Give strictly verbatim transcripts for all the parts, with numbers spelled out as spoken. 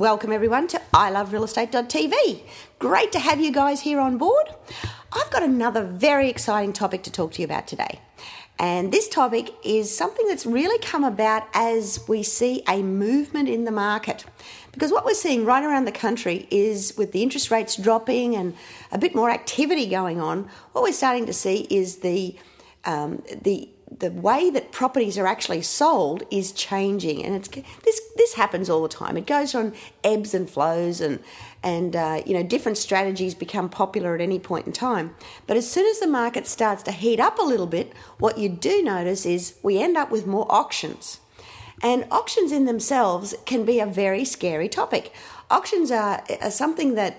welcome everyone to I Love Real Estate dot T V. Great to have you guys here on board. I've got another very exciting topic to talk to you about today. And this topic is something that's really come about as we see a movement in the market. Because what we're seeing right around the country is with the interest rates dropping and a bit more activity going on, what we're starting to see is the um, the the way that properties are actually sold is changing, and it's this this happens all the time. It goes on ebbs and flows, and and uh, you know different strategies become popular at any point in time. But as soon as the market starts to heat up a little bit, what you do notice is we end up with more auctions, and auctions in themselves can be a very scary topic. Auctions are, are something that,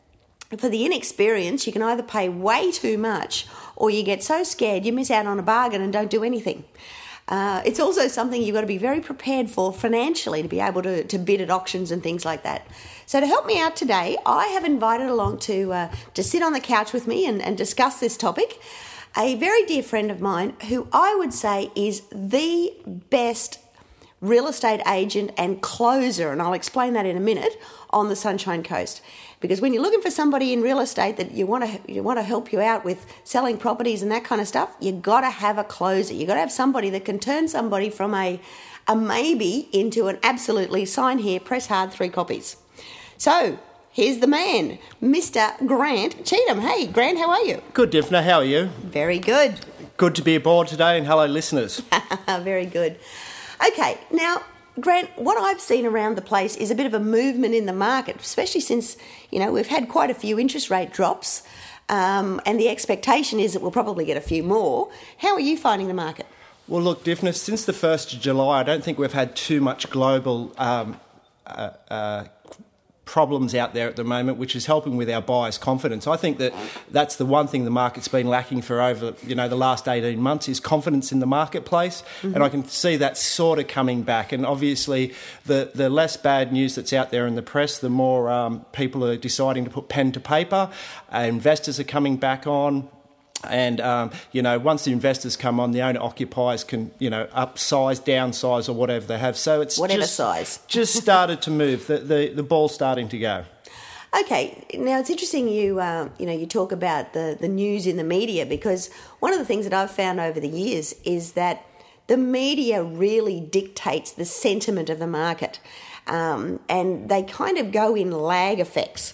for the inexperienced, you can either pay way too much or you get so scared you miss out on a bargain and don't do anything. Uh, it's also something you've got to be very prepared for financially to be able to, to bid at auctions and things like that. So to help me out today, I have invited along to uh, to sit on the couch with me and, and discuss this topic a very dear friend of mine who I would say is the best real estate agent and closer, and I'll explain that in a minute, on the Sunshine Coast. Because when you're looking for somebody in real estate that you want to you want to help you out with selling properties and that kind of stuff, you got to have a closer. You got to have somebody that can turn somebody from a a maybe into an absolutely sign here, press hard, three copies. So here's the man, Mister Grant Cheatham. Hey, Grant, how are you? Good, Daphne. How are you? Very good. Good to be aboard today, and hello, listeners. Very good. Okay, now, Grant, what I've seen around the place is a bit of a movement in the market, especially since, you know, we've had quite a few interest rate drops, um, and the expectation is that we'll probably get a few more. How are you finding the market? Well, look, Daphne, since the first of July, I don't think we've had too much global um, uh, uh, problems out there at the moment, which is helping with our buyers' confidence. I think that that's the one thing the market's been lacking for over, you know, the last eighteen months is confidence in the marketplace, mm-hmm. and I can see that sort of coming back. And obviously, the, the less bad news that's out there in the press, the more um, people are deciding to put pen to paper. Uh, investors are coming back on. And, um, you know, once the investors come on, the owner-occupiers can, you know, upsize, downsize or whatever they have. So it's whatever just, size. just started to move. The, the, the ball's starting to go. Okay, now it's interesting you uh, you know you talk about the, the news in the media, because one of the things that I've found over the years is that the media really dictates the sentiment of the market, um, and they kind of go in lag effects.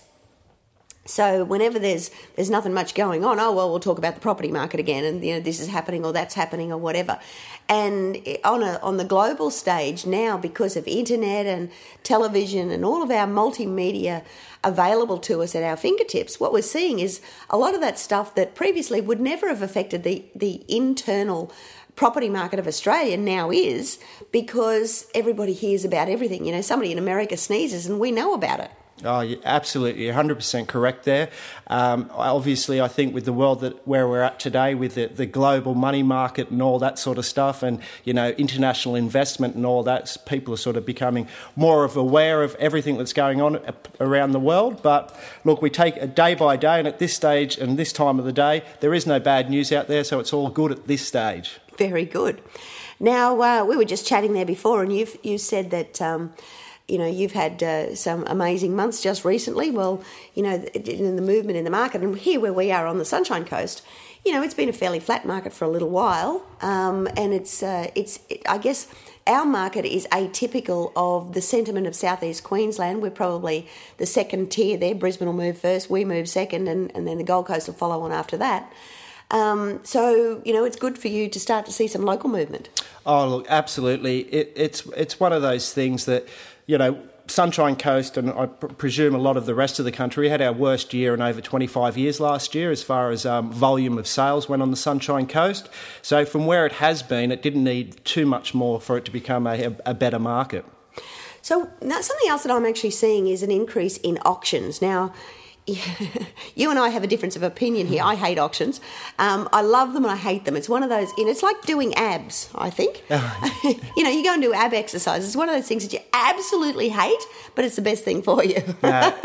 So whenever there's there's nothing much going on, oh, well, we'll talk about the property market again, and, you know, this is happening or that's happening or whatever. And on a on the global stage now, because of internet and television and all of our multimedia available to us at our fingertips, what we're seeing is a lot of that stuff that previously would never have affected the, the internal property market of Australia now is, because everybody hears about everything. You know, somebody in America sneezes and we know about it. Oh, yeah, absolutely, one hundred percent correct there. Um, obviously, I think with the world that where we're at today, with the, the global money market and all that sort of stuff, and, you know, international investment and all that, people are sort of becoming more of aware of everything that's going on around the world. But look, we take it day by day, and at this stage and this time of the day, there is no bad news out there, so it's all good at this stage. Very good. Now, uh, we were just chatting there before, and you've you said that. Um, You know, you've had uh, some amazing months just recently. Well, you know, in the movement in the market, and here where we are on the Sunshine Coast, you know, it's been a fairly flat market for a little while, um, and it's uh, it's it, I guess our market is atypical of the sentiment of southeast Queensland. We're probably the second tier there. Brisbane will move first, we move second, and, and then the Gold Coast will follow on after that. Um, so, you know, it's good for you to start to see some local movement. Oh, look, absolutely. It, it's it's one of those things that, you know, Sunshine Coast, and I pr- presume a lot of the rest of the country, had our worst year in over twenty-five years last year as far as um, volume of sales went on the Sunshine Coast. So from where it has been, it didn't need too much more for it to become a, a better market. So now something else that I'm actually seeing is an increase in auctions. Now, you and I have a difference of opinion here. I hate auctions. Um, I love them and I hate them. It's one of those, you know, it's like doing abs, I think. You know, you go and do ab exercises. It's one of those things that you absolutely hate, but it's the best thing for you. No,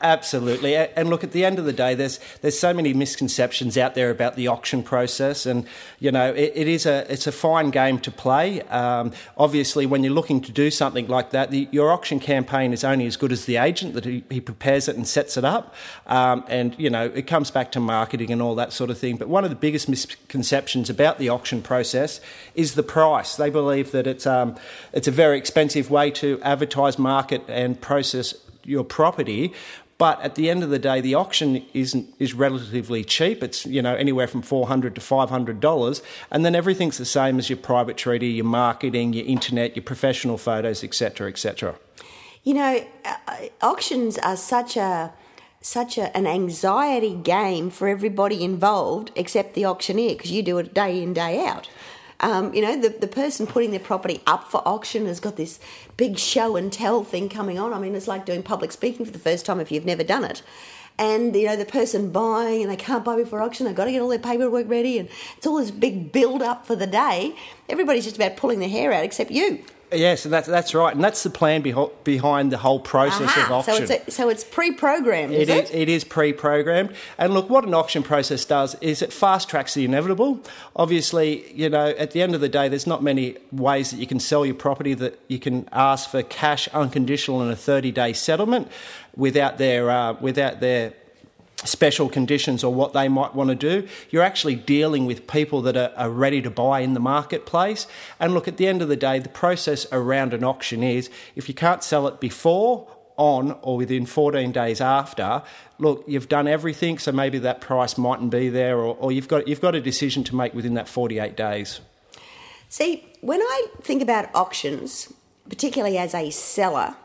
Absolutely. And look, at the end of the day, there's there's so many misconceptions out there about the auction process, and you know it, it is a it's a fine game to play. Um, obviously, when you're looking to do something like that, the, your auction campaign is only as good as the agent that he, he prepares it and sets it up. Um, and you know it comes back to marketing and all that sort of thing. But one of the biggest misconceptions about the auction process is the price. They believe that it's um, it's a very expensive way to advertise, market, and process your property. But at the end of the day, the auction isn't is relatively cheap. It's you know anywhere from four hundred to five hundred dollars, and then everything's the same as your private treaty, your marketing, your internet, your professional photos, et cetera, et cetera. You know, uh, auctions are such a such a, an anxiety game for everybody involved, except the auctioneer, because you do it day in, day out. Um, you know, the, the person putting their property up for auction has got this big show and tell thing coming on. I mean, it's like doing public speaking for the first time if you've never done it. And, you know, the person buying and they can't buy before auction, they've got to get all their paperwork ready, and it's all this big build-up for the day. Everybody's just about pulling their hair out except you. Yes, and that's that's right, and that's the plan beho- behind the whole process Aha, of auction. So it's a, so it's pre-programmed, is it? it? Is, it is pre-programmed, and look, what an auction process does is it fast tracks the inevitable. Obviously, you know, at the end of the day, there's not many ways that you can sell your property that you can ask for cash, unconditional, and a thirty-day settlement without their uh, without their special conditions or what they might want to do. You're actually dealing with people that are, are ready to buy in the marketplace. And look, at the end of the day, the process around an auction is if you can't sell it before, on, or within fourteen days after, look, you've done everything, so maybe that price mightn't be there, or, or you've got you've got a decision to make within that forty-eight days. See, when I think about auctions, particularly as a seller,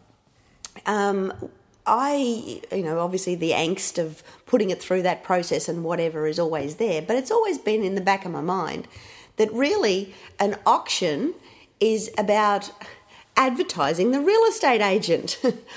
um, I, you know, obviously the angst of putting it through that process and whatever is always there, but it's always been in the back of my mind that really an auction is about advertising the real estate agent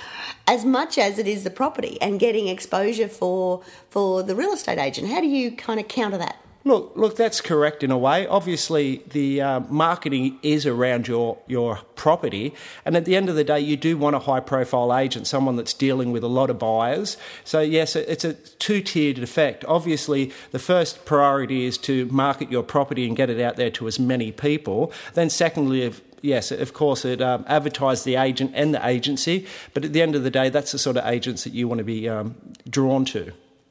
as much as it is the property and getting exposure for for the real estate agent. How do you kind of counter that? Look, look, that's correct in a way. Obviously, the uh, marketing is around your, your property, and at the end of the day, you do want a high-profile agent, someone that's dealing with a lot of buyers. So, yes, it's a two-tiered effect. Obviously, the first priority is to market your property and get it out there to as many people. Then, secondly, if Yes, of course, it um, advertised the agent and the agency, but at the end of the day, that's the sort of agents that you want to be um, drawn to.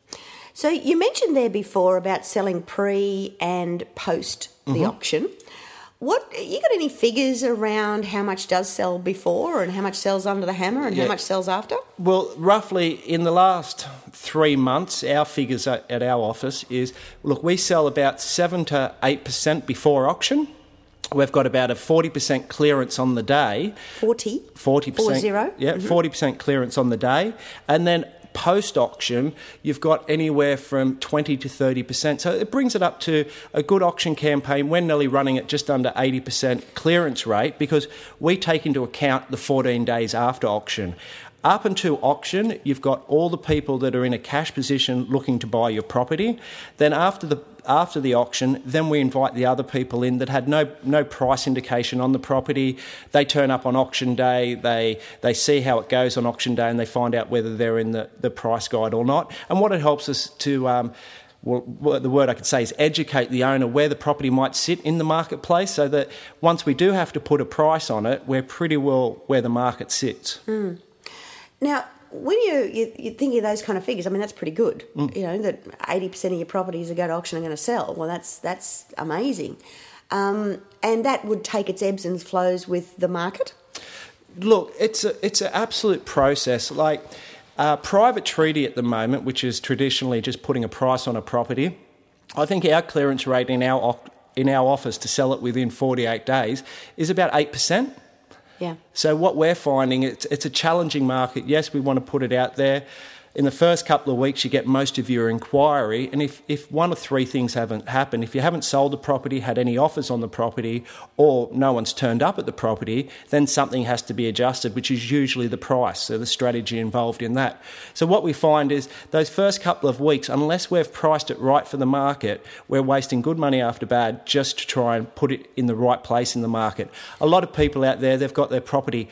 So you mentioned there before about selling pre and post the mm-hmm. auction. What you got any figures around how much does sell before and how much sells under the hammer and yeah. how much sells after? Well, roughly in the last three months, our figures at our office is, look, we sell about seven to eight percent before auction. We've got about a forty percent clearance on the day. forty? forty percent. Four zero? Yeah, mm-hmm. forty percent clearance on the day. And then post-auction, you've got anywhere from twenty to thirty percent. So it brings it up to a good auction campaign. We're nearly running at just under eighty percent clearance rate because we take into account the fourteen days after auction. Up until auction, you've got all the people that are in a cash position looking to buy your property. Then after the after the auction, then we invite the other people in that had no no price indication on the property. They turn up on auction day, they they see how it goes on auction day, and they find out whether they're in the, the price guide or not. And what it helps us to... Um, Well, the word I could say is educate the owner where the property might sit in the marketplace so that once we do have to put a price on it, we're pretty well where the market sits. Mm. Now, when you, you, you're thinking of those kind of figures, I mean, that's pretty good. Mm. You know, that eighty percent of your properties that go to auction are going to sell. Well, that's that's amazing. Um, and that would take its ebbs and flows with the market? Look, it's a, it's an absolute process. Like... Uh, private treaty at the moment, which is traditionally just putting a price on a property, I think our clearance rate in our in our office to sell it within forty-eight days is about eight percent. Yeah. So what we're finding, it's it's a challenging market. Yes, we want to put it out there. In the first couple of weeks, you get most of your inquiry, and if, if one of three things haven't happened, if you haven't sold the property, had any offers on the property, or no one's turned up at the property, then something has to be adjusted, which is usually the price, so the strategy involved in that. So what we find is those first couple of weeks, unless we've priced it right for the market, we're wasting good money after bad just to try and put it in the right place in the market. A lot of people out there, they've got their property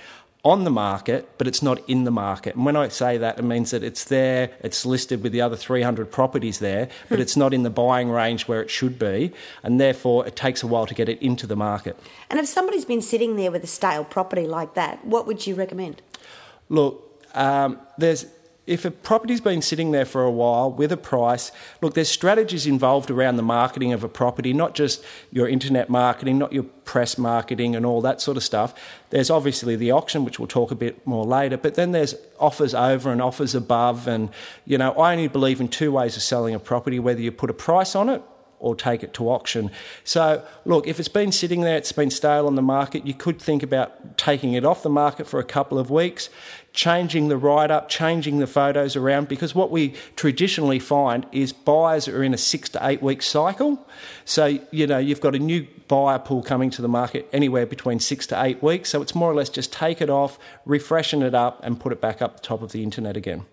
on the market, but it's not in the market. And when I say that, it means that it's there, it's listed with the other three hundred properties there, but it's not in the buying range where it should be, and therefore it takes a while to get it into the market. And if somebody's been sitting there with a stale property like that, what would you recommend? Look, um, there's... If a property's been sitting there for a while with a price, look, there's strategies involved around the marketing of a property, not just your internet marketing, not your press marketing and all that sort of stuff. There's obviously the auction, which we'll talk a bit more later, but then there's offers over and offers above. And, you know, I only believe in two ways of selling a property, whether you put a price on it or take it to auction. So, look, if it's been sitting there, it's been stale on the market, you could think about taking it off the market for a couple of weeks, changing the write-up, changing the photos around, because what we traditionally find is buyers are in a six to eight week cycle. So, you know, you've got a new buyer pool coming to the market anywhere between six to eight weeks. So it's more or less just take it off, refreshen it up and put it back up the top of the internet again.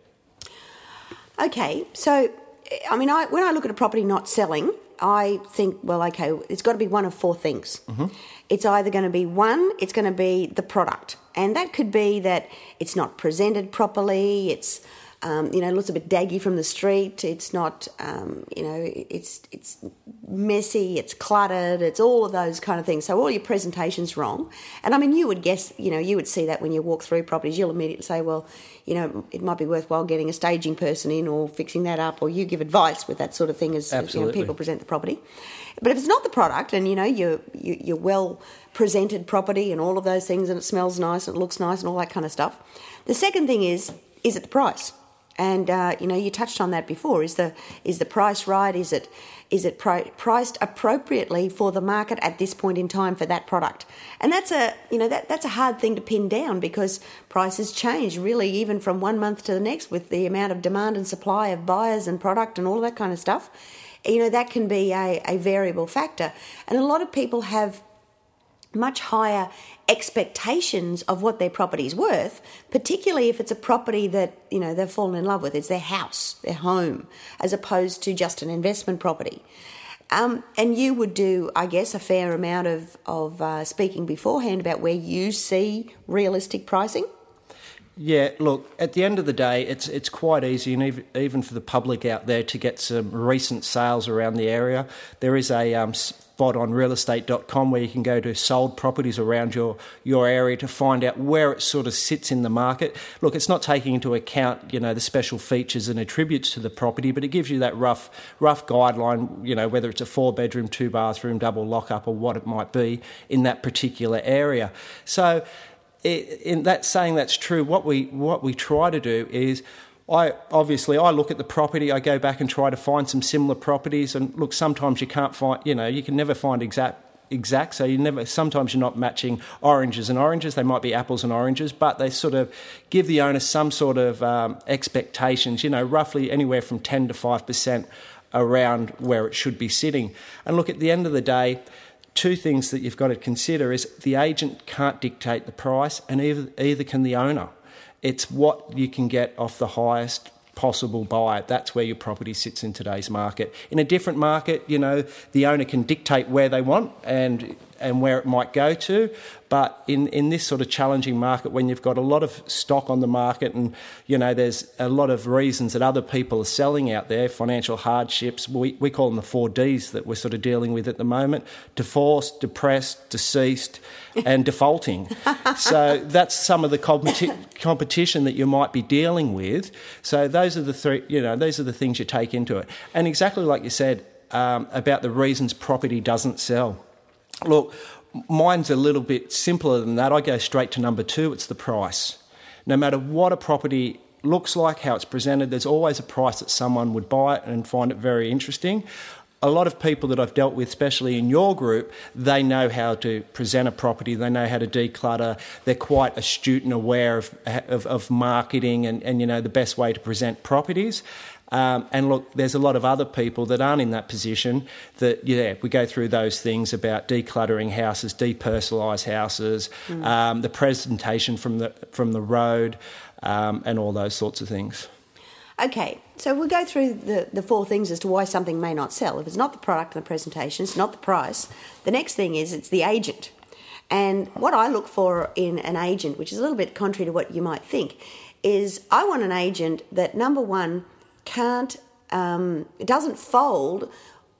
Okay, so, I mean, I, when I look at a property not selling, I think, well, okay, it's got to be one of four things. Mm-hmm. It's either going to be one, it's going to be the product. And that could be that it's not presented properly, it's, um, you know, looks a bit daggy from the street, it's not, um, you know, it's it's messy, it's cluttered, it's all of those kind of things. So all your presentation's wrong. And I mean, you would guess, you know, you would see that when you walk through properties, you'll immediately say, well, you know, it might be worthwhile getting a staging person in or fixing that up, or you give advice with that sort of thing as, as you know, people present the property. But if it's not the product and, you know, you're, you, you're well presented property and all of those things and it smells nice and it looks nice and all that kind of stuff, the second thing is, is it the price? And, uh, you know, you touched on that before. Is the is the price right? Is it is it pri- priced appropriately for the market at this point in time for that product? And that's a, you know, that that's a hard thing to pin down, because prices change really even from one month to the next with the amount of demand and supply of buyers and product and all of that kind of stuff. You know, that can be a, a variable factor. And a lot of people have much higher expectations of what their property is worth, particularly if it's a property that, you know, they've fallen in love with. It's their house, their home, as opposed to just an investment property. Um, and you would do, I guess, a fair amount of, of uh, speaking beforehand about where you see realistic pricing. Yeah, look, at the end of the day, it's it's quite easy, and even, even for the public out there, to get some recent sales around the area. There is a um, spot on real estate dot com where you can go to sold properties around your, your area to find out where it sort of sits in the market. Look, it's not taking into account, you know, the special features and attributes to the property, but it gives you that rough rough guideline, you know, whether it's a four-bedroom, two-bathroom, double lock-up or what it might be in that particular area. So, in that saying that's true, what we what we try to do is, I obviously I look at the property, I go back and try to find some similar properties, and look, sometimes you can't find, you know, you can never find exact exact, so you never, sometimes you're not matching oranges and oranges, they might be apples and oranges, but they sort of give the owner some sort of um, expectations, you know, roughly anywhere from ten to five percent around where it should be sitting. And look, at the end of the day, two things that you've got to consider is the agent can't dictate the price, and either, either can the owner. It's what you can get off the highest possible buy. That's where your property sits in today's market. In a different market, you know, the owner can dictate where they want and and where it might go to. But in, in this sort of challenging market, when you've got a lot of stock on the market and, you know, there's a lot of reasons that other people are selling out there, financial hardships, we, we call them the four Ds that we're sort of dealing with at the moment: divorced, depressed, deceased and defaulting. So that's some of the competi- competition that you might be dealing with. So those are the three, you know, those are the things you take into it. And exactly like you said um, about the reasons property doesn't sell. Look, mine's a little bit simpler than that. I go straight to number two, it's the price. No matter what a property looks like, how it's presented, there's always a price that someone would buy it and find it very interesting. A lot of people that I've dealt with, especially in your group, they know how to present a property, they know how to declutter, they're quite astute and aware of, of, of marketing and, and, you know, the best way to present properties. Um, and look, there's a lot of other people that aren't in that position that, yeah, we go through those things about decluttering houses, depersonalised houses, mm. um, the presentation from the from the road, um, and all those sorts of things. Okay, so we'll go through the, the four things as to why something may not sell. If it's not the product and the presentation, it's not the price. The next thing is it's the agent. And what I look for in an agent, which is a little bit contrary to what you might think, is I want an agent that, number one, can't, um, doesn't fold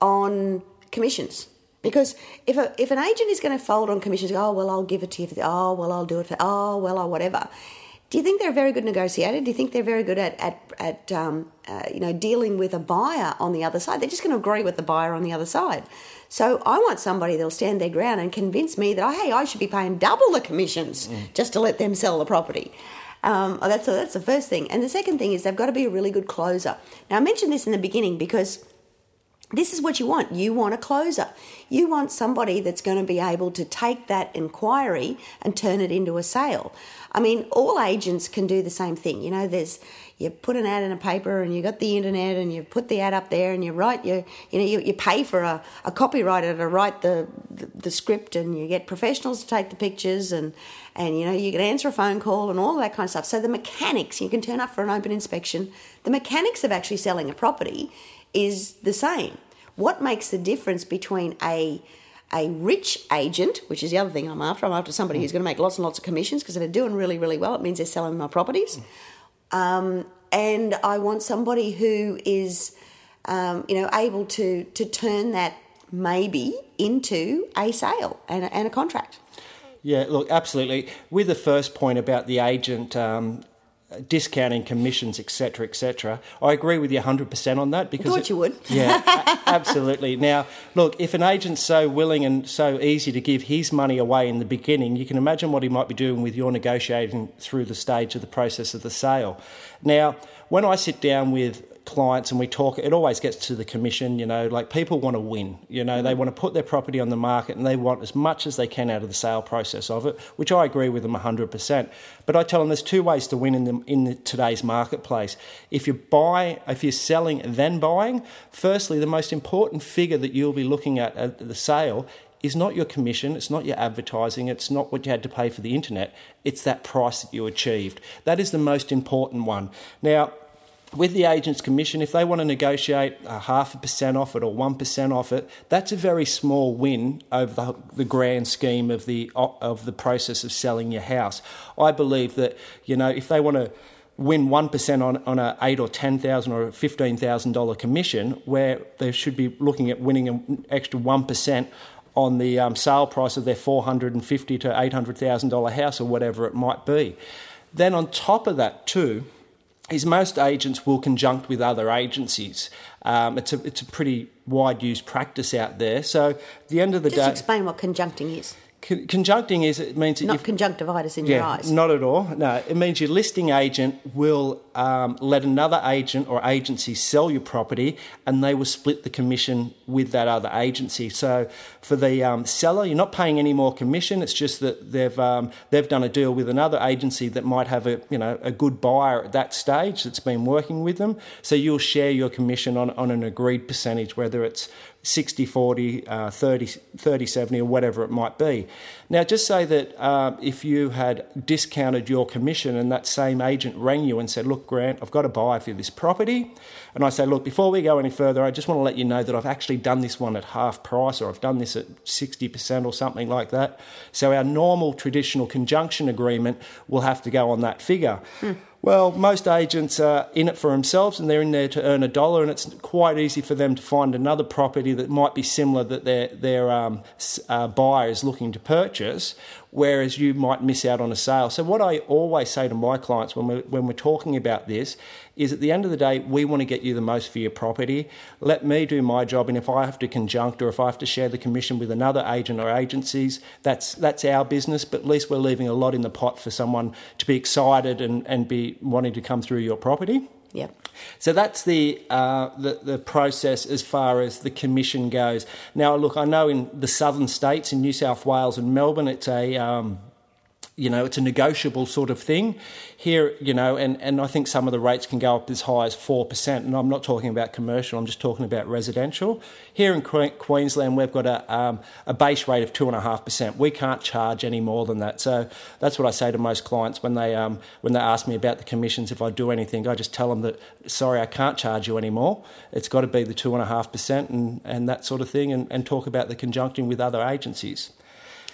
on commissions. Because if a, if an agent is going to fold on commissions, oh, well, I'll give it to you, for the, oh, well, I'll do it for, oh, well, I'll whatever. Do you think they're a very good negotiator? Do you think they're very good at, at, at um, uh, you know, dealing with a buyer on the other side? They're just going to agree with the buyer on the other side. So I want somebody that'll stand their ground and convince me that, oh, hey, I should be paying double the commissions mm. just to let them sell the property. Um, oh, that's, that's the first thing. And the second thing is they've got to be a really good closer. Now, I mentioned this in the beginning because this is what you want. You want a closer. You want somebody that's going to be able to take that inquiry and turn it into a sale. I mean, all agents can do the same thing. You know, there's you put an ad in a paper and you got the internet and you put the ad up there and you write your, you know, you, you pay for a, a copywriter to write the, the the script and you get professionals to take the pictures and, and, you know, you can answer a phone call and all that kind of stuff. So the mechanics, you can turn up for an open inspection. The mechanics of actually selling a property is the same. What makes the difference between a a rich agent, which is the other thing I'm after, I'm after somebody mm. who's going to make lots and lots of commissions, because if they're doing really, really well, it means they're selling my properties. Mm. Um, and I want somebody who is, um, you know, able to to turn that maybe into a sale and a, and a contract. Yeah, look, absolutely. With the first point about the agent um, discounting commissions, et cetera, et cetera, I agree with you one hundred percent on that. Because I thought it, you would. Yeah, a- absolutely. Now, look, if an agent's so willing and so easy to give his money away in the beginning, you can imagine what he might be doing with your negotiating through the stage of the process of the sale. Now, when I sit down with clients and we talk, it always gets to the commission. You know, like, people want to win. You know, mm. they want to put their property on the market and they want as much as they can out of the sale process of it, which I agree with them one hundred percent. But I tell them there's two ways to win in the, in the, today's marketplace. If you buy, if you're selling then buying, firstly, the most important figure that you'll be looking at at the sale is not your commission, it's not your advertising, it's not what you had to pay for the internet, it's that price that you achieved. That is the most important one. Now, with the agent's commission, if they want to negotiate a half a percent off it or one percent off it, that's a very small win over the, the grand scheme of the of the process of selling your house. I believe that, you know, if they want to win one percent on, on a eight or ten thousand or a fifteen thousand dollar commission, where they should be looking at winning an extra one percent on the um, sale price of their four hundred and fifty to eight hundred thousand dollar house or whatever it might be. Then on top of that too, is most agents will conjunct with other agencies. Um, it's a it's a pretty wide used practice out there. So at the end of the Just day, Just explain what conjuncting is. Con- conjuncting is, it means that not you've, conjunctivitis in yeah, your eyes. Not at all. No, it means your listing agent will um, let another agent or agency sell your property, and they will split the commission with that other agency. So for the um, seller, you're not paying any more commission. It's just that they've um, they've done a deal with another agency that might have a you know a good buyer at that stage that's been working with them. So you'll share your commission on, on an agreed percentage, whether it's sixty forty, uh, thirty, thirty seventy, or whatever it might be. Now, just say that uh, if you had discounted your commission and that same agent rang you and said, look, Grant, I've got a buyer for this property. And I say, look, before we go any further, I just want to let you know that I've actually done this one at half price, or I've done this at sixty percent or something like that. So our normal traditional conjunction agreement will have to go on that figure. Hmm. Well, most agents are in it for themselves and they're in there to earn a dollar, and it's quite easy for them to find another property that might be similar that their their um, uh, buyer is looking to purchase, whereas you might miss out on a sale. So what I always say to my clients when we're, when we're talking about this is, at the end of the day, we want to get you the most for your property. Let me do my job, and if I have to conjunct or if I have to share the commission with another agent or agencies, that's that's our business, but at least we're leaving a lot in the pot for someone to be excited and, and be wanting to come through your property. Yep. So that's the, uh, the the process as far as the commission goes. Now, look, I know in the southern states, in New South Wales and Melbourne, it's a um, you know it's a negotiable sort of thing. Here, you know, and, and I think some of the rates can go up as high as four percent. And I'm not talking about commercial; I'm just talking about residential. Here in Queensland, we've got a um, a base rate of two and a half percent. We can't charge any more than that. So that's what I say to most clients when they um, when they ask me about the commissions. If I do anything, I just tell them that, sorry, I can't charge you anymore. It's got to be the two and a half percent and and that sort of thing, and, and talk about the conjuncting with other agencies.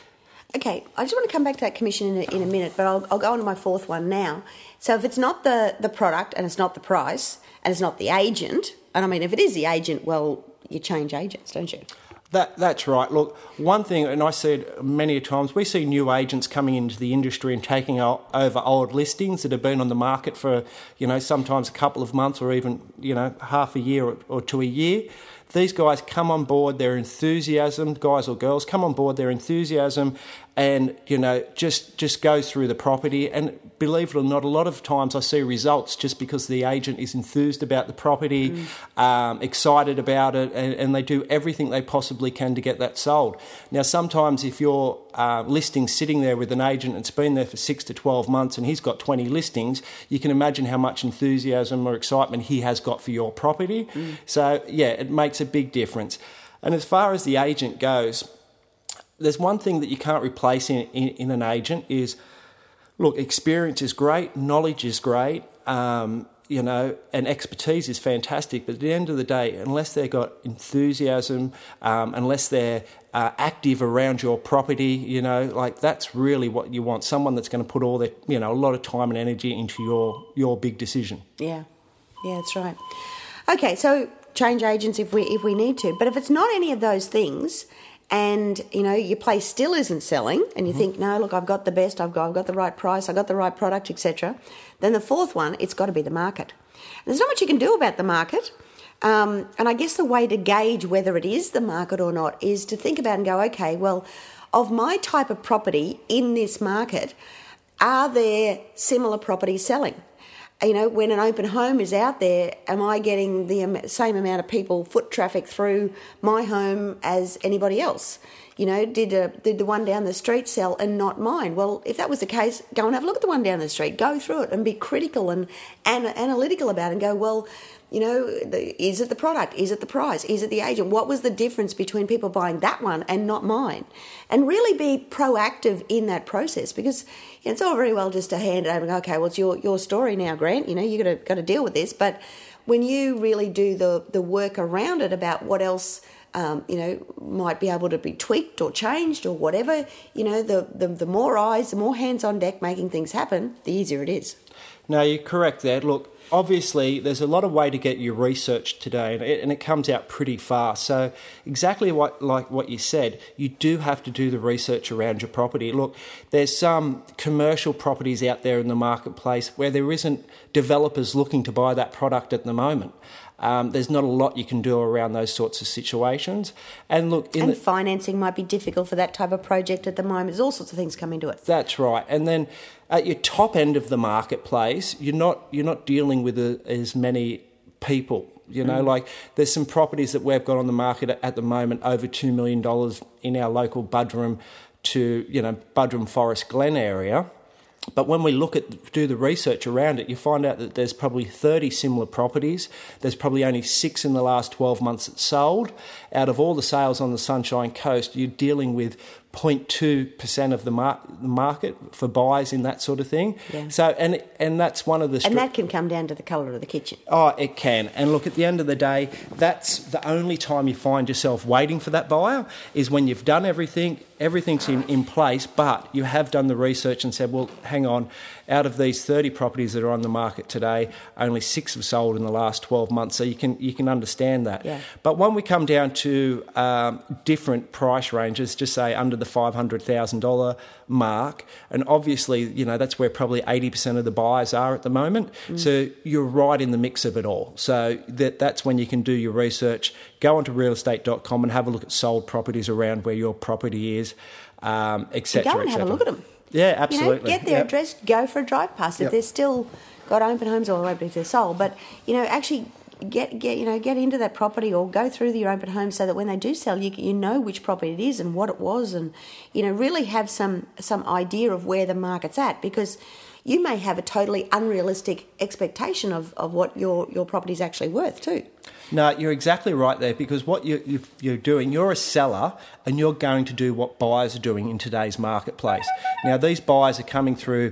Okay, I just want to come back to that commission in a, in a minute, but I'll, I'll go on to my fourth one now. So if it's not the, the product and it's not the price and it's not the agent, and I mean, if it is the agent, well, you change agents, don't you? That That's right. Look, one thing, and I see it many times, we see new agents coming into the industry and taking over old listings that have been on the market for, you know, sometimes a couple of months or even, you know, half a year or, or to a year. These guys come on board, their enthusiasm, guys or girls, come on board, their enthusiasm and, you know, just, just go through the property. And believe it or not, a lot of times I see results just because the agent is enthused about the property, mm. um, excited about it, and, and they do everything they possibly can to get that sold. Now, sometimes if your uh, listing's sitting there with an agent and it's been there for six to twelve months and he's got twenty listings, you can imagine how much enthusiasm or excitement he has got for your property. Mm. So, yeah, it makes a big difference. And as far as the agent goes, there's one thing that you can't replace in, in, in an agent is, look, experience is great, knowledge is great, um, you know, and expertise is fantastic. But at the end of the day, unless they've got enthusiasm, um, unless they're uh, active around your property, you know, like that's really what you want. Someone that's going to put all their, you know, a lot of time and energy into your, your big decision. Yeah, yeah, that's right. Okay, so change agents if we if we need to. But if it's not any of those things, and, you know, your place still isn't selling and you mm-hmm. think, no, look, I've got the best, I've got, I've got the right price, I've got the right product, et cetera, then the fourth one, it's got to be the market. There's not much you can do about the market. Um, and I guess the way to gauge whether it is the market or not is to think about and go, okay, well, of my type of property in this market, are there similar properties selling? You know, when an open home is out there, am I getting the same amount of people, foot traffic through my home as anybody else? You know, did a, did the one down the street sell and not mine? Well, if that was the case, go and have a look at the one down the street. Go through it and be critical and, and analytical about it and go, well, you know, the, is it the product? Is it the price? Is it the agent? What was the difference between people buying that one and not mine? And really be proactive in that process, because you know, it's all very well just to hand it over and go, okay, well, it's your, your story now, Grant. You know, you've got to, got to deal with this. But when you really do the, the work around it about what else, um, you know, might be able to be tweaked or changed or whatever, you know, the, the, the more eyes, the more hands on deck making things happen, the easier it is. No, you're correct there. Look, obviously, there's a lot of way to get your research today, and it, and it comes out pretty fast. So exactly what like what you said, you do have to do the research around your property. Look, there's some commercial properties out there in the marketplace where there isn't developers looking to buy that product at the moment. Um, there's not a lot you can do around those sorts of situations. And look, in and the, financing might be difficult for that type of project at the moment. There's all sorts of things come into it. That's right. And then at your top end of the marketplace, you're not you're not dealing with a, as many people. You know, mm. like there's some properties that we've got on the market at, at the moment over two million dollars in our local Buderim to, you know, Buderim Forest Glen area. But when we look at, do the research around it, you find out that there's probably thirty similar properties. There's probably only six in the last twelve months that sold. Out of all the sales on the Sunshine Coast, you're dealing with zero point two percent of the, mar- the market for buys in that sort of thing. Yeah. So, and and that's one of the... Stri- and that can come down to the colour of the kitchen. Oh, it can. And look, at the end of the day, that's the only time you find yourself waiting for that buyer is when you've done everything, everything's in, in place, but you have done the research and said, well, hang on, out of these thirty properties that are on the market today, only six have sold in the last twelve months. So you can you can understand that. Yeah. But when we come down to um, different price ranges, just say under the five hundred thousand dollars mark, and obviously, you know, that's where probably eighty percent of the buyers are at the moment. Mm. So you're right in the mix of it all. So that that's when you can do your research. Go onto real estate dot com and have a look at sold properties around where your property is, um, et cetera. Go and have a look at them. Yeah, absolutely. You know, get their yep. address, go for a drive past. If Yep. they're still got open homes all the way, if they're sold, but you know, actually get get you know get into that property or go through your open home so that when they do sell, you you know which property it is and what it was, and you know really have some some idea of where the market's at, because you may have a totally unrealistic expectation of, of what your, your property's actually worth too. No, you're exactly right there, because what you, you, you're doing, you're a seller and you're going to do what buyers are doing in today's marketplace. Now, these buyers are coming through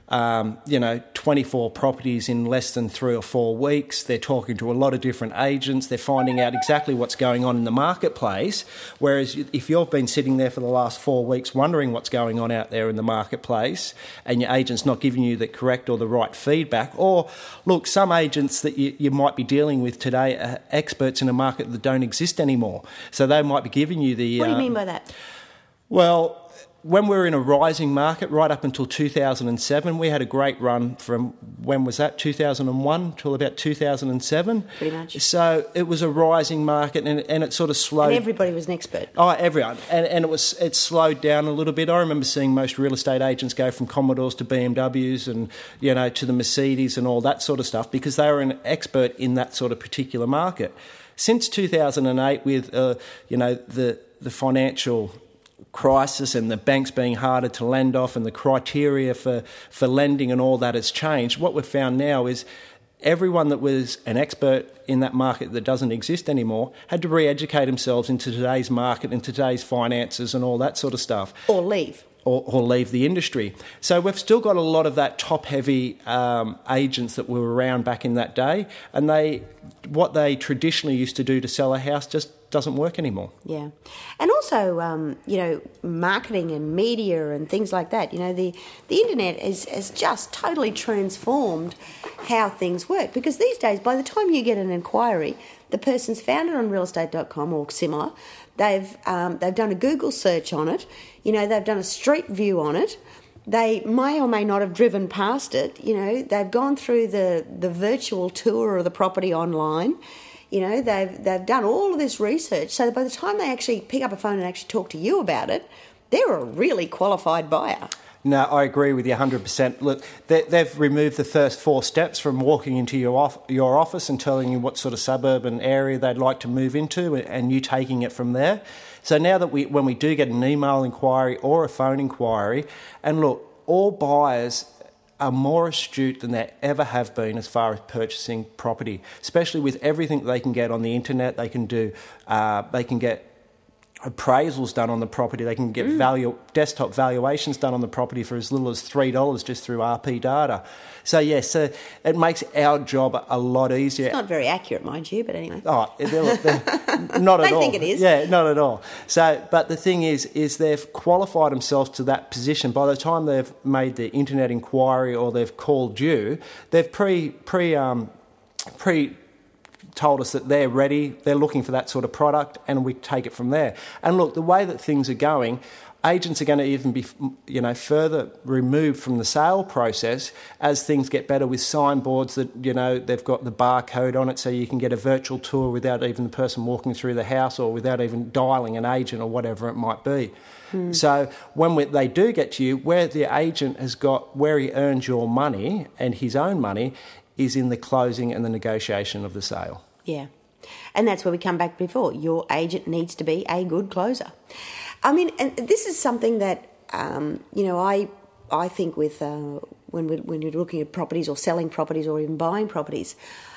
um, you know, twenty-four properties in less than three or four weeks. They're talking to a lot of different agents. They're finding out exactly what's going on in the marketplace. Whereas if you've been sitting there for the last four weeks wondering what's going on out there in the marketplace and your agent's not giving you the correct or the right feedback, or look, some agents that you, you might be dealing with today are experts in a market that don't exist anymore. So they might be giving you the... What do you um, mean by that? Well, when we were in a rising market right up until two thousand seven, we had a great run from, when was that, two thousand one till about two thousand seven? Pretty much. So it was a rising market, and, and it sort of slowed... And everybody was an expert. Oh, everyone. And, and it was it slowed down a little bit. I remember seeing most real estate agents go from Commodores to B M Ws and, you know, to the Mercedes and all that sort of stuff because they were an expert in that sort of particular market. Since two thousand eight, with, uh, you know, the the financial crisis and the banks being harder to lend off and the criteria for, for lending and all that has changed, what we've found now is everyone that was an expert in that market that doesn't exist anymore had to re-educate themselves into today's market and today's finances and all that sort of stuff. Or leave. Or, or leave the industry. So we've still got a lot of that top-heavy um, agents that were around back in that day, and they what they traditionally used to do to sell a house just doesn't work anymore. Yeah. And also, um, you know, marketing and media and things like that. You know, the, the internet is, has just totally transformed how things work, because these days, by the time you get an inquiry, the person's found it on real estate dot com or similar. They've um, they've done a Google search on it. You know, they've done a street view on it. They may or may not have driven past it. You know, they've gone through the, the virtual tour of the property online. You know, they've they've done all of this research. So that by the time they actually pick up a phone and actually talk to you about it, they're a really qualified buyer. No, I agree with you one hundred percent. Look, they, they've removed the first four steps from walking into your off, your office and telling you what sort of suburban area they'd like to move into and you taking it from there. So now that we, when we do get an email inquiry or a phone inquiry, and look, all buyers are more astute than they ever have been as far as purchasing property, especially with everything they can get on the internet. They can do, uh, they can get appraisals done on the property. They can get mm. value desktop valuations done on the property for as little as three dollars just through R P data. So yes, so it makes our job a lot easier. It's not very accurate, mind you, but anyway. Oh, they're, they're not at they all. think it is. Yeah, not at all. So, but the thing is, is they've qualified themselves to that position. By the time they've made the internet inquiry or they've called you, they've pre pre um pre. told us that they're ready, they're looking for that sort of product, and we take it from there. And look, the way that things are going, agents are going to even be, you know, further removed from the sale process as things get better with signboards that, you know, they've got the barcode on it so you can get a virtual tour without even the person walking through the house or without even dialing an agent or whatever it might be. Hmm. So when we, they do get to you, where the agent has got, where he earns your money and his own money is in the closing and the negotiation of the sale. Yeah. And that's where we come back before. Your agent needs to be a good closer. I mean, and this is something that, um, you know, I I think with uh, when, we, when you're looking at properties or selling properties or even buying properties,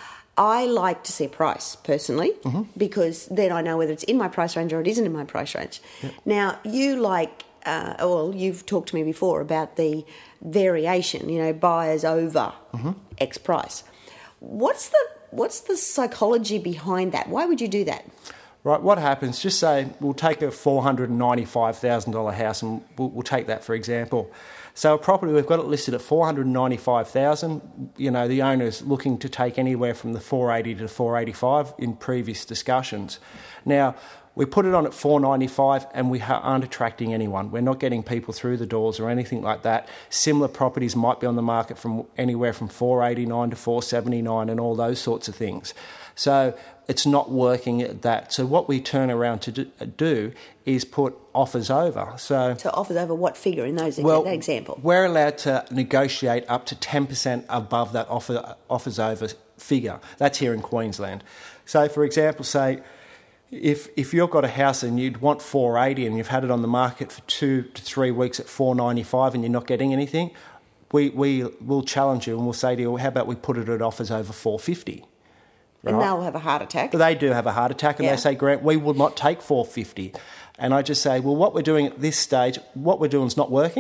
I like to see a price personally, mm-hmm. because then I know whether it's in my price range or it isn't in my price range. Yep. Now, you like, uh, well, you've talked to me before about the variation, you know, buyers over mm-hmm. X price. What's the What's the psychology behind that? Why would you do that? Right, what happens, just say we'll take a four hundred ninety-five thousand dollars house and we'll, we'll take that for example. So a property, we've got it listed at four hundred ninety-five thousand dollars. You know, the owner's looking to take anywhere from the four eighty to four eighty-five in previous discussions. Now, we put it on at four ninety-five and we aren't attracting anyone. We're not getting people through the doors or anything like that. Similar properties might be on the market from anywhere from four eighty-nine to four seventy-nine and all those sorts of things. So it's not working at that. So what we turn around to do is put offers over. So, so offers over what figure in those well, that example? We're allowed to negotiate up to ten percent above that offer offers over figure. That's here in Queensland. So for example, say, If if you've got a house and you'd want four eighty and you've had it on the market for two to three weeks at four ninety-five and you're not getting anything, we we will challenge you and we'll say to you, well, how about we put it at offers over four fifty? Right? And they'll have a heart attack. But they do have a heart attack, and yeah. they say, Grant, we will not take four fifty. And I just say, well, what we're doing at this stage, what we're doing is not working.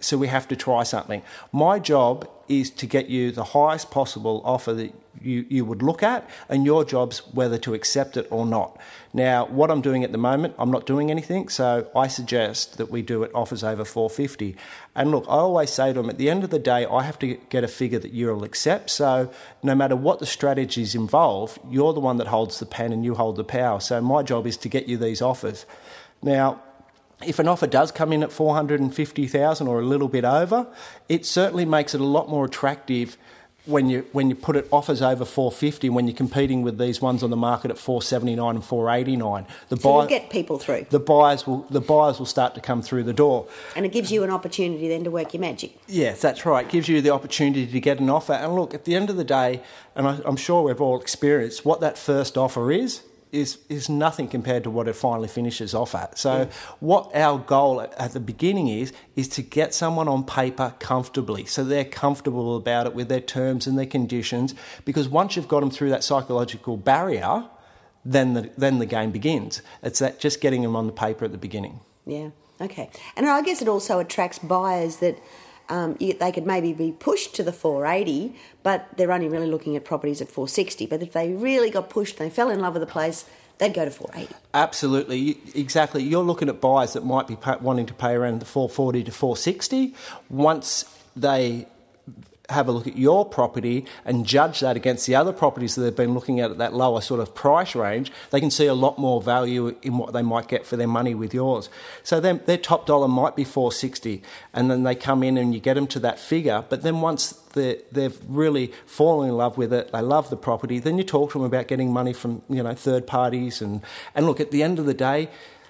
so we have to try something. My job is to get you the highest possible offer that you, you would look at, and your job's whether to accept it or not. Now, what I'm doing at the moment, I'm not doing anything, so I suggest that we do it offers over four fifty. And look, I always say to them, at the end of the day, I have to get a figure that you'll accept. So no matter what the strategies involved, you're the one that holds the pen and you hold the power. So my job is to get you these offers. Now, if an offer does come in at four hundred fifty thousand dollars or a little bit over, it certainly makes it a lot more attractive when you when you put it offers over four fifty, when you're competing with these ones on the market at four seventy-nine and four eighty-nine. The so buy, you'll get people through. The buyers will the buyers will start to come through the door. And it gives you an opportunity then to work your magic. Yes, that's right. It gives you the opportunity to get an offer. And look, at the end of the day, and I, I'm sure we've all experienced, what that first offer is, is is nothing compared to what it finally finishes off at. So yeah. What our goal at, at the beginning is, is to get someone on paper comfortably, so they're comfortable about it with their terms and their conditions, because once you've got them through that psychological barrier, then the, then the game begins. It's that just getting them on the paper at the beginning. Yeah, okay. And I guess it also attracts buyers that Um, you, they could maybe be pushed to the four eighty, but they're only really looking at properties at four sixty. But if they really got pushed and they fell in love with the place, they'd go to four eighty. Absolutely, you, exactly. You're looking at buyers that might be pay, wanting to pay around the four forty to four sixty. Once they have a look at your property and judge that against the other properties that they've been looking at at that lower sort of price range, they can see a lot more value in what they might get for their money with yours. So then their top dollar might be four sixty, and then they come in and you get them to that figure. But then once they've really fallen in love with it, they love the property, then you talk to them about getting money from, you know, third parties. And, and look, at the end of the day,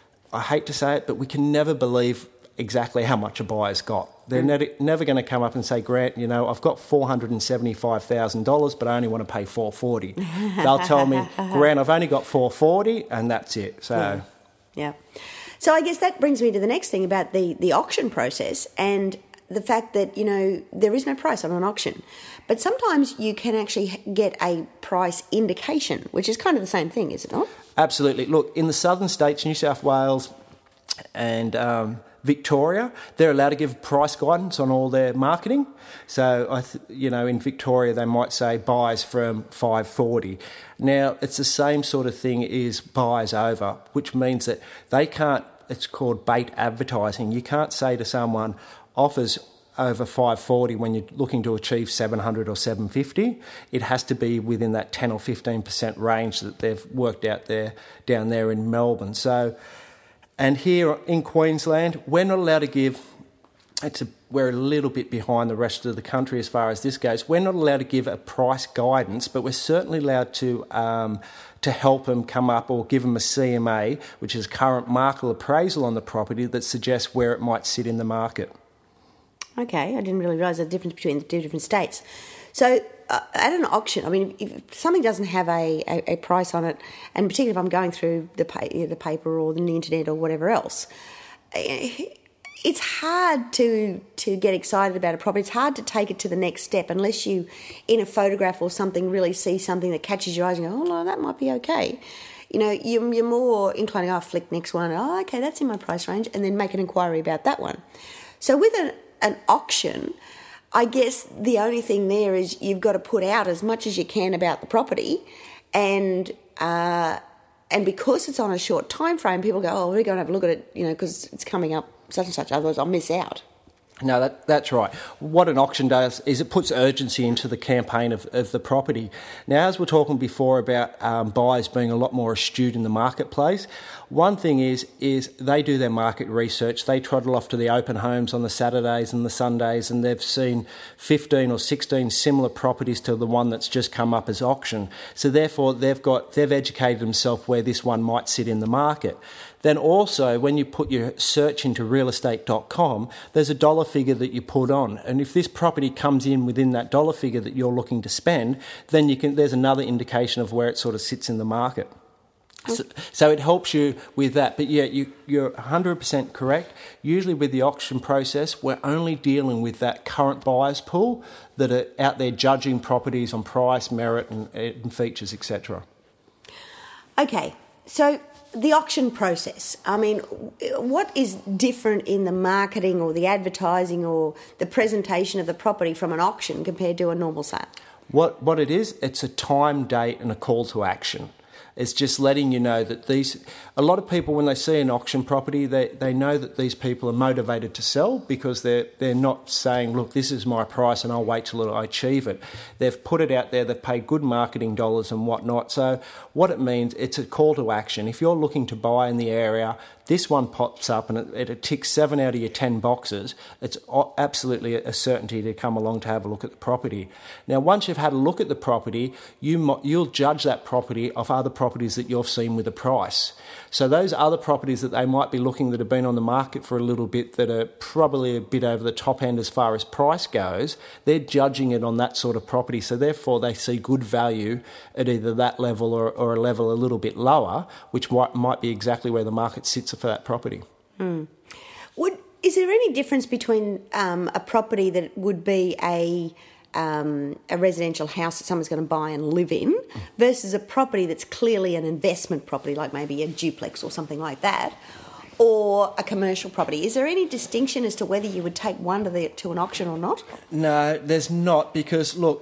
I hate to say it, but we can never believe exactly how much a buyer's got. They're mm. ne- never going to come up and say, Grant, you know, I've got four hundred seventy-five thousand dollars, but I only want to pay four hundred forty dollars. They'll tell me, Grant, I've only got four hundred forty dollars, and that's it. So, yeah. yeah. So I guess that brings me to the next thing about the, the auction process and the fact that, you know, there is no price on an auction. But sometimes you can actually get a price indication, which is kind of the same thing, is it not? Absolutely. Look, in the southern states, New South Wales and um, Victoria, they're allowed to give price guidance on all their marketing. So, I th- you know, in Victoria, they might say buys from five forty. Now, it's the same sort of thing as buys over, which means that they can't, it's called bait advertising. You can't say to someone, offers over five forty when you're looking to achieve seven hundred or seven fifty. It has to be within that ten or fifteen percent range that they've worked out there down there in Melbourne. So, and here in Queensland, we're not allowed to give, it's a, we're a little bit behind the rest of the country as far as this goes. We're not allowed to give a price guidance, but we're certainly allowed to um, to help them come up or give them a C M A, which is current market appraisal on the property that suggests where it might sit in the market. Okay, I didn't really realise the difference between the two different states. So uh, at an auction, I mean, if something doesn't have a, a, a price on it, and particularly if I'm going through the, pa- the paper or the internet or whatever else, it's hard to to get excited about a property. It's hard to take it to the next step unless you, in a photograph or something, really see something that catches your eyes and go, oh, no, that might be okay. You know, you're, you're more inclined to, oh, flick next one. Oh, okay, that's in my price range, and then make an inquiry about that one. So with an, an auction, I guess the only thing there is you've got to put out as much as you can about the property, and uh, and because it's on a short time frame, people go, oh, we're going to have a look at it, you know, because it's coming up such and such, otherwise I'll miss out. No, that, that's right. What an auction does is it puts urgency into the campaign of, of the property. Now, as we we're talking before about um, buyers being a lot more astute in the marketplace, one thing is is they do their market research. They trottle off to the open homes on the Saturdays and the Sundays, and they've seen fifteen or sixteen similar properties to the one that's just come up as auction. So therefore, they've got they've educated themselves where this one might sit in the market. Then also, when you put your search into real estate dot com, there's a dollar figure that you put on. And if this property comes in within that dollar figure that you're looking to spend, then you can. There's another indication of where it sort of sits in the market. So, so it helps you with that. But yeah, you, you're one hundred percent correct. Usually with the auction process, we're only dealing with that current buyers pool that are out there judging properties on price, merit and, and features, et cetera. Okay, so the auction process. I mean, what is different in the marketing or the advertising or the presentation of the property from an auction compared to a normal sale? What what it is, it's a time, date and a call to action. It's just letting you know that these, a lot of people when they see an auction property, they, they know that these people are motivated to sell because they're, they're not saying, look, this is my price and I'll wait till I achieve it. They've put it out there, they've paid good marketing dollars and whatnot. So what it means, it's a call to action. If you're looking to buy in the area, this one pops up and it, it ticks seven out of your ten boxes. It's absolutely a certainty to come along to have a look at the property. Now, once you've had a look at the property, you, you'll judge that property off other properties that you've seen with a price. So those other properties that they might be looking that have been on the market for a little bit that are probably a bit over the top end as far as price goes, they're judging it on that sort of property. So therefore they see good value at either that level or, or a level a little bit lower, which might, might be exactly where the market sits for that property. Mm. Would, is there any difference between um, a property that would be a Um, a residential house that someone's going to buy and live in versus a property that's clearly an investment property, like maybe a duplex or something like that, or a commercial property? Is there any distinction as to whether you would take one to, the, to an auction or not? No, there's not, because, look,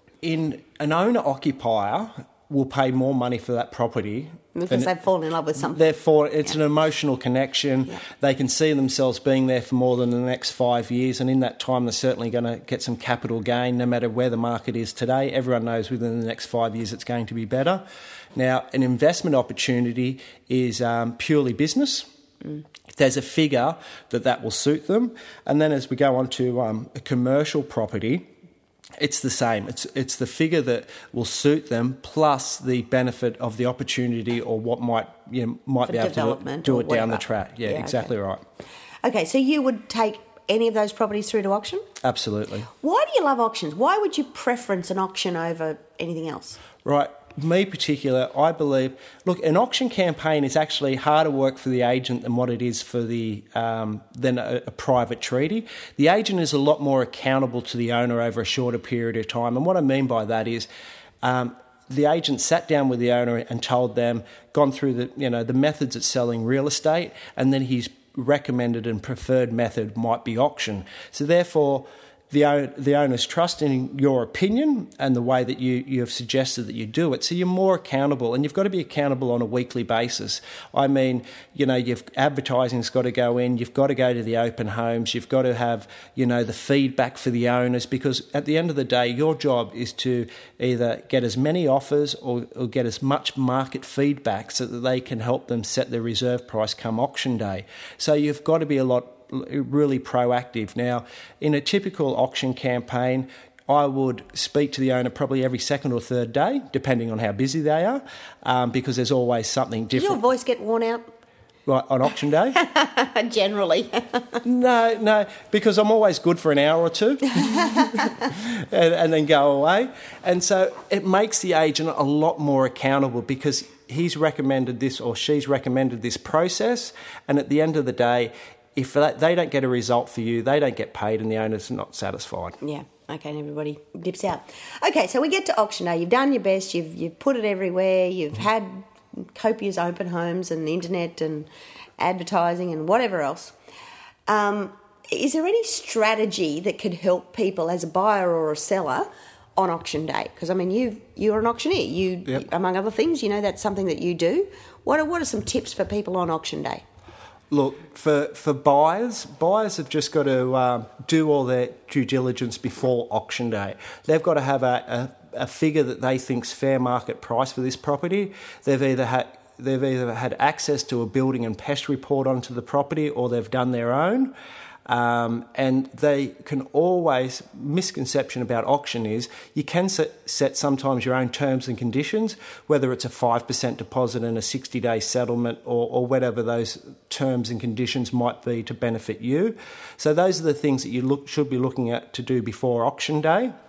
in an owner-occupier will pay more money for that property. Because they've fallen in love with something. Therefore, it's yeah. an emotional connection. Yeah. They can see themselves being there for more than the next five years, and in that time they're certainly going to get some capital gain no matter where the market is today. Everyone knows within the next five years it's going to be better. Now, an investment opportunity is um, purely business. Mm. There's a figure that that will suit them. And then as we go on to um, a commercial property, it's the same. It's it's the figure that will suit them, plus the benefit of the opportunity or what might you know, might For be able to do it down the track. Yeah, yeah exactly okay. right. Okay, so you would take any of those properties through to auction? Absolutely. Why do you love auctions? Why would you preference an auction over anything else? Right. Me particular, I believe, look, an auction campaign is actually harder work for the agent than what it is for the um, than a, a private treaty. The agent is a lot more accountable to the owner over a shorter period of time. And what I mean by that is um, the agent sat down with the owner and told them, gone through the you know the methods of selling real estate, and then his recommended and preferred method might be auction. So therefore, the the owner's trust in your opinion and the way that you, you have suggested that you do it. So you're more accountable, and you've got to be accountable on a weekly basis. I mean, you know, you've advertising's got to go in, you've got to go to the open homes, you've got to have, you know, the feedback for the owners, because at the end of the day, your job is to either get as many offers or, or get as much market feedback so that they can help them set their reserve price come auction day. So you've got to be a lot really proactive. Now, in a typical auction campaign, I would speak to the owner probably every second or third day, depending on how busy they are, um, because there's always something different. Does your voice get worn out? Right, on auction day? Generally. no, no, because I'm always good for an hour or two and, and then go away. And so it makes the agent a lot more accountable, because he's recommended this or she's recommended this process, and at the end of the day, if they don't get a result for you, they don't get paid and the owner's not satisfied. Yeah, okay, and everybody dips out. Okay, so we get to auction day. You've done your best. You've you've put it everywhere. You've had copious open homes and internet and advertising and whatever else. Um, is there any strategy that could help people as a buyer or a seller on auction day? Because, I mean, you you're an auctioneer. You, yep. among other things, you know that's something that you do. What are, what are some tips for people on auction day? Look, for, for buyers, buyers have just got to um, do all their due diligence before auction day. They've got to have a, a, a figure that they think's fair market price for this property. They've either had they've either had access to a building and pest report onto the property, or they've done their own. Um, and they can always, misconception about auction is you can set, set sometimes your own terms and conditions, whether it's a five percent deposit and a sixty-day settlement, or, or whatever those terms and conditions might be to benefit you. So those are the things that you look, should be looking at to do before auction day.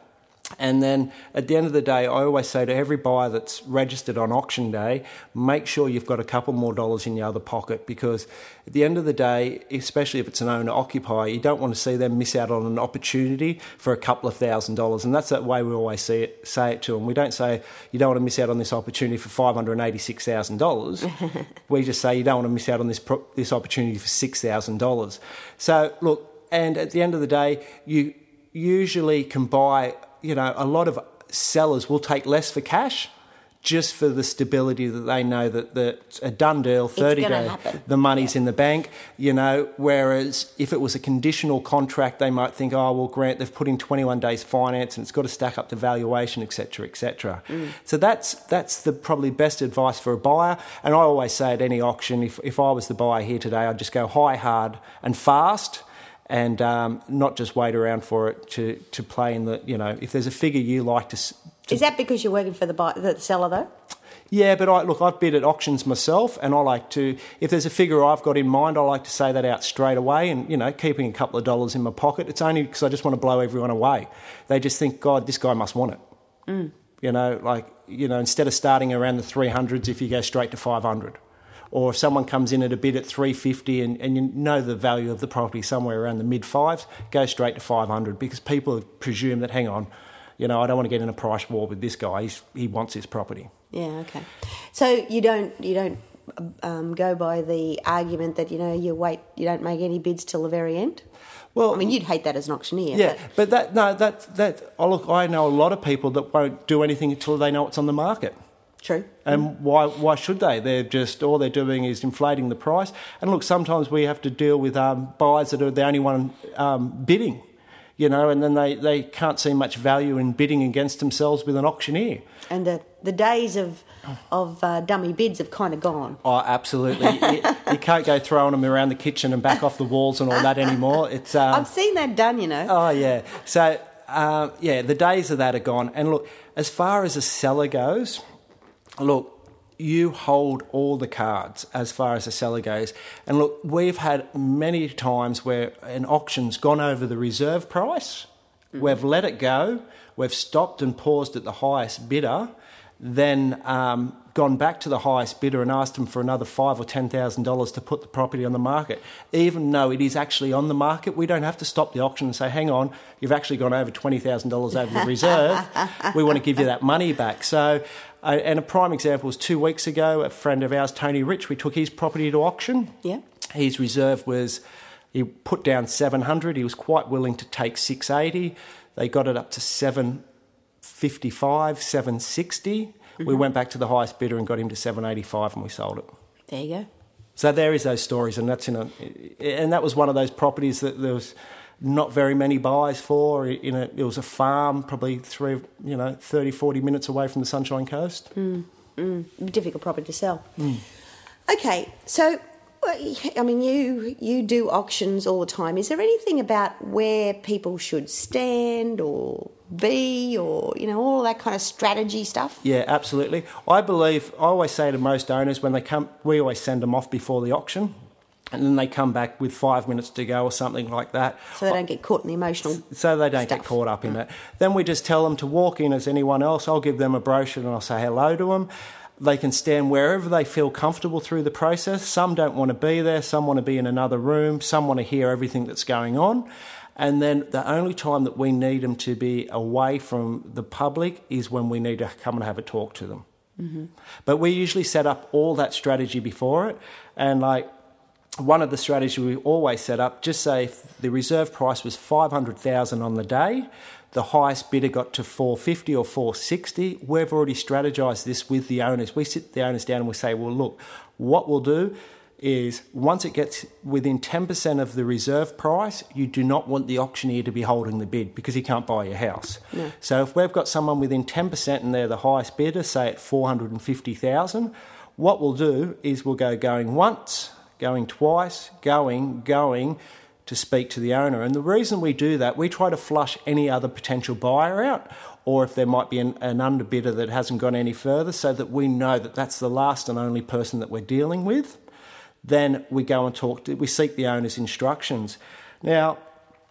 And then at the end of the day, I always say to every buyer that's registered on auction day, make sure you've got a couple more dollars in your other pocket, because at the end of the day, especially if it's an owner-occupier, you don't want to see them miss out on an opportunity for a couple of thousand dollars. And that's the way we always see it, say it to them. We don't say you don't want to miss out on this opportunity for five hundred eighty-six thousand dollars. We just say you don't want to miss out on this pro- this opportunity for six thousand dollars. So, look, and at the end of the day, you usually can buy... You know, a lot of sellers will take less for cash just for the stability that they know that, that a done deal, thirty day, the money's yeah. in the bank, you know, whereas if it was a conditional contract, they might think, oh, well, Grant, they've put in twenty-one days finance and it's got to stack up to valuation, et cetera, et cetera. Mm. So that's that's the probably best advice for a buyer. And I always say at any auction, if, if I was the buyer here today, I'd just go high, hard and fast, and um, not just wait around for it to, to play in the, you know, if there's a figure you like to... to Is that because you're working for the, buy, the seller, though? Yeah, but I look, I've bid at auctions myself, and I like to, if there's a figure I've got in mind, I like to say that out straight away and, you know, keeping a couple of dollars in my pocket. It's only because I just want to blow everyone away. They just think, God, this guy must want it. Mm. You know, like, you know, instead of starting around the three hundreds, if you go straight to five hundred. Or if someone comes in at a bid at three fifty and, and you know the value of the property somewhere around the mid-fives, go straight to five hundred, because people presume that, hang on, you know, I don't want to get in a price war with this guy. He's, he wants his property. Yeah, okay. So you don't you don't um, go by the argument that, you know, you wait, you don't make any bids till the very end? Well, I mean, you'd hate that as an auctioneer. Yeah, but, but that no, that that oh, look, I know a lot of people that won't do anything until they know it's on the market. True. And why why should they? They're just, all they're doing is inflating the price. And look, sometimes we have to deal with um, buyers that are the only one um, bidding, you know, and then they, they can't see much value in bidding against themselves with an auctioneer. And the, the days of of uh, dummy bids have kind of gone. Oh, absolutely. you, you can't go throwing them around the kitchen and back off the walls and all that anymore. It's um, I've seen that done, you know. Oh, yeah. So, uh, yeah, the days of that are gone. And look, as far as a seller goes... Look, you hold all the cards as far as the seller goes. And look, we've had many times where an auction's gone over the reserve price. Mm-hmm. We've let it go. We've stopped and paused at the highest bidder, then um, gone back to the highest bidder and asked them for another five or ten thousand dollars to put the property on the market. Even though it is actually on the market, we don't have to stop the auction and say, "Hang on, you've actually gone over twenty thousand dollars over the reserve. We want to give you that money back." So. Uh, and a prime example was two weeks ago, a friend of ours, Tony Rich, we took his property to auction. Yeah. His reserve was, he put down seven hundred. He was quite willing to take six eighty. They got it up to seven fifty-five, seven sixty. Mm-hmm. We went back to the highest bidder and got him to seven eighty-five, and we sold it. There you go. So there is those stories, and that's in a, and that was one of those properties that there was not very many buyers for. In a, it was a farm, probably three, you know, thirty, forty minutes away from the Sunshine Coast. Mm, mm, difficult property to sell. Mm. Okay, so, I mean, you you do auctions all the time. Is there anything about where people should stand or be, or, you know, all that kind of strategy stuff? Yeah, absolutely. I believe, I always say to most owners when they come, we always send them off before the auction. And then they come back with five minutes to go or something like that. So they don't get caught in the emotional So they don't stuff. get caught up in it. Then we just tell them to walk in as anyone else. I'll give them a brochure and I'll say hello to them. They can stand wherever they feel comfortable through the process. Some don't want to be there. Some want to be in another room. Some want to hear everything that's going on. And then the only time that we need them to be away from the public is when we need to come and have a talk to them. Mm-hmm. But we usually set up all that strategy before it. And like, one of the strategies we always set up, just say if the reserve price was five hundred thousand dollars on the day, the highest bidder got to four fifty or four sixty. We've already strategised this with the owners. We sit the owners down and we say, well, look, what we'll do is once it gets within ten percent of the reserve price, you do not want the auctioneer to be holding the bid because he can't buy your house. No. So if we've got someone within ten percent and they're the highest bidder, say at four hundred fifty thousand dollars, what we'll do is we'll go going once, going twice, going, going to speak to the owner. And the reason we do that, we try to flush any other potential buyer out, or if there might be an, an underbidder that hasn't gone any further, so that we know that that's the last and only person that we're dealing with. Then we go and talk to, we seek the owner's instructions. Now,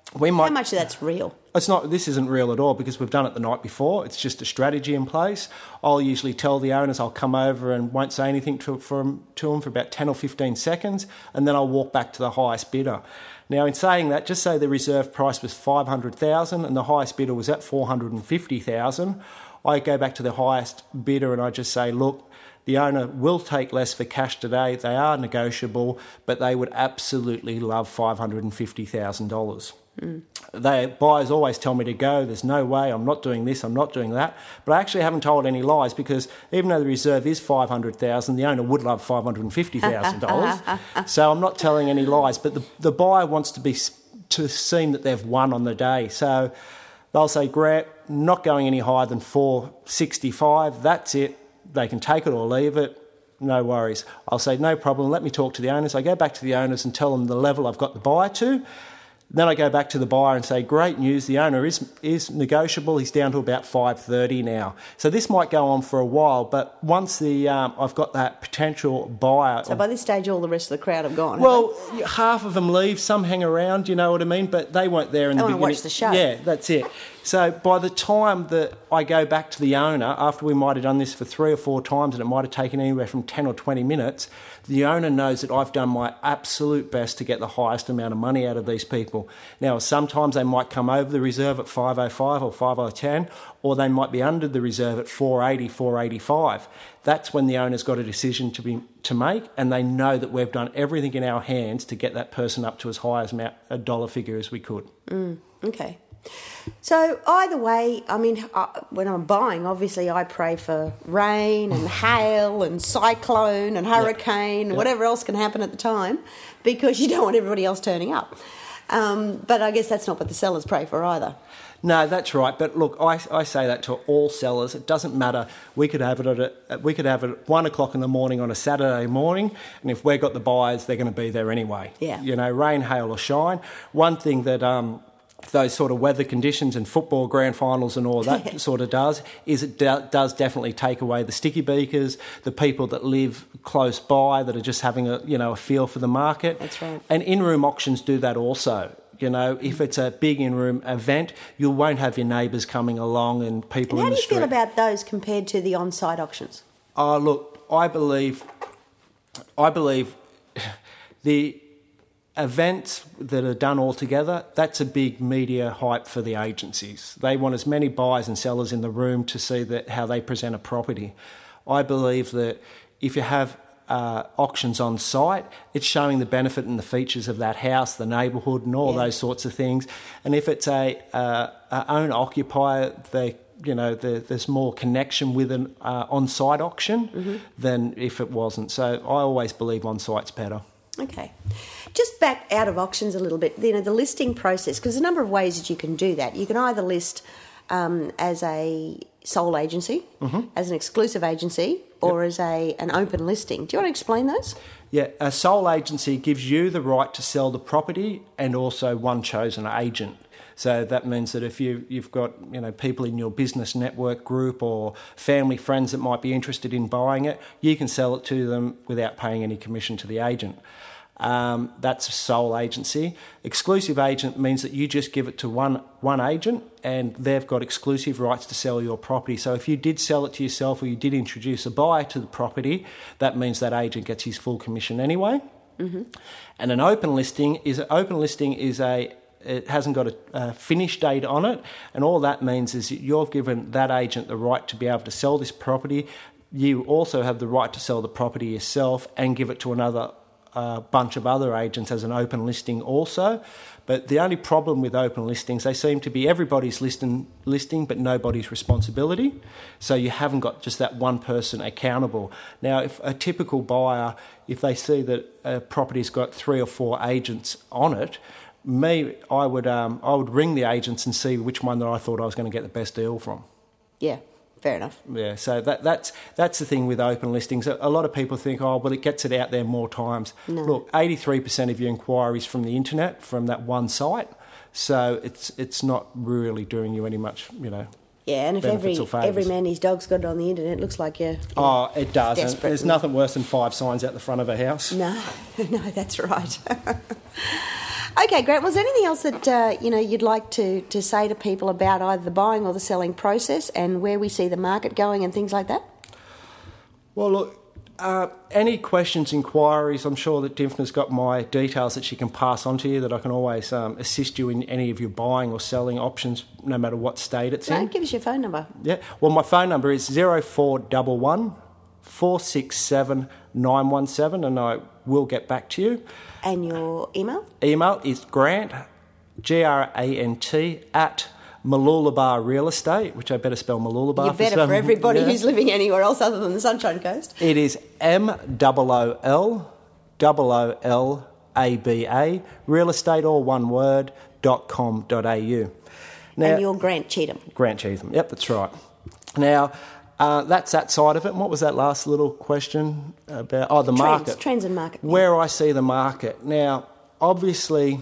we might. How much of that's real? It's not. This isn't real at all because we've done it the night before. It's just a strategy in place. I'll usually tell the owners I'll come over and won't say anything to, for, to them for about ten or fifteen seconds, and then I'll walk back to the highest bidder. Now, in saying that, just say the reserve price was five hundred thousand dollars and the highest bidder was at four hundred fifty thousand dollars. I go back to the highest bidder and I just say, look, the owner will take less for cash today. They are negotiable, but they would absolutely love five hundred fifty thousand dollars. Mm. They buyers always tell me to go. There's no way. I'm not doing this. I'm not doing that. But I actually haven't told any lies because even though the reserve is five hundred thousand dollars, the owner would love five hundred fifty thousand dollars. So I'm not telling any lies. But the, the buyer wants to be to seem that they've won on the day. So they'll say, Grant, not going any higher than four sixty-five. That's it. They can take it or leave it. No worries. I'll say, no problem. Let me talk to the owners. I go back to the owners and tell them the level I've got the buyer to. Then I go back to the buyer and say, great news, the owner is is negotiable. He's down to about five thirty now. So this might go on for a while, but once the um, I've got that potential buyer... So by this stage, all the rest of the crowd have gone, Well, half of them leave, some hang around, you know what I mean? But they weren't there in they the beginning. They want to watch the show. Yeah, that's it. So by the time that I go back to the owner, after we might have done this for three or four times and it might have taken anywhere from ten or twenty minutes, the owner knows that I've done my absolute best to get the highest amount of money out of these people. Now, sometimes they might come over the reserve at five oh five or five oh ten, or they might be under the reserve at four eighty, four eighty-five. That's when the owner's got a decision to be to make, and they know that we've done everything in our hands to get that person up to as high as amount, a dollar figure as we could. Mm, okay. So either way, I mean, uh, when I'm buying, obviously I pray for rain and hail and cyclone and hurricane, yep. Yep. whatever else can happen at the time, because you don't want everybody else turning up. Um, but I guess that's not what the sellers pray for either. No, that's right. But look, I, I say that to all sellers. It doesn't matter. We could have it at a, we could have it at one o'clock in the morning on a Saturday morning, and if we've got the buyers, they're going to be there anyway. Yeah. You know, rain, hail, or shine. One thing that um, those sort of weather conditions and football grand finals and all that sort of does is it do, does definitely take away the sticky beakers, the people that live close by that are just having a you know a feel for the market. That's right. And in-room auctions do that also. You know, if it's a big in-room event, you won't have your neighbours coming along and people and in the street. How do you feel about those compared to the on-site auctions? Oh, look, I believe, I believe the events that are done all together, that's a big media hype for the agencies. They want as many buyers and sellers in the room to see that how they present a property. I believe that if you have Uh, auctions on site, it's showing the benefit and the features of that house, the neighbourhood, and all yeah. those sorts of things. And if it's a, uh, a owner occupier, they you know the, there's more connection with an uh, on-site auction mm-hmm. than if it wasn't. So I always believe on-site's better. Okay, just back out of auctions a little bit. You know the listing process, because there's a number of ways that you can do that. You can either list um, as a sole agency, mm-hmm. as an exclusive agency, or yep. as a an open listing. Do you want to explain those? Yeah, a sole agency gives you the right to sell the property and also one chosen agent. So that means that if you, you've got you know people in your business network group or family, friends that might be interested in buying it, you can sell it to them without paying any commission to the agent. Um, that's a sole agency. Exclusive agent means that you just give it to one one agent and they've got exclusive rights to sell your property. So if you did sell it to yourself or you did introduce a buyer to the property, that means that agent gets his full commission anyway. Mm-hmm. And an open listing is an open listing is a it hasn't got a, a finish date on it, and all that means is that you've given that agent the right to be able to sell this property. You also have the right to sell the property yourself and give it to another a bunch of other agents as an open listing also. But the only problem with open listings, they seem to be everybody's listing, listing but nobody's responsibility. So you haven't got just that one person accountable. Now, if a typical buyer, if they see that a property's got three or four agents on it, me, I would um, I would ring the agents and see which one that I thought I was going to get the best deal from. Yeah. Fair enough. Yeah, so that, that's that's the thing with open listings. A lot of people think, oh, well, it gets it out there more times. No. Look, eighty-three percent of your inquiries from the internet, from that one site, so it's it's not really doing you any much, you know. Yeah, and if every every man his dog's got it on the internet, it looks like you're... Oh, it does. And there's nothing worse than five signs out the front of a house. No, no, that's right. Okay, Grant, was there anything else that uh, you know you'd like to, to say to people about either the buying or the selling process and where we see the market going and things like that? Well, look, uh, any questions, inquiries, I'm sure that Dimphna's got my details that she can pass on to you, that I can always um, assist you in any of your buying or selling options, no matter what state it's Right, in. give us your phone number. Yeah, well, my phone number is zero four one one, four six seven, nine one seven, and I will get back to you. And your email? Email is grant, G R A N T, at Mooloolaba Real Estate, which I better spell Mooloolaba. You better for, some, everybody yeah. who's living anywhere else other than the Sunshine Coast. It is M O O L O O L A B A, real estate, all one word, dot com dot a u. Now, And you're Grant Cheetham. Grant Cheetham, yep, that's right. Now, uh, that's that side of it. And what was that last little question about? Oh, the Trends, market. trends and market. Where I see the market. Now, obviously,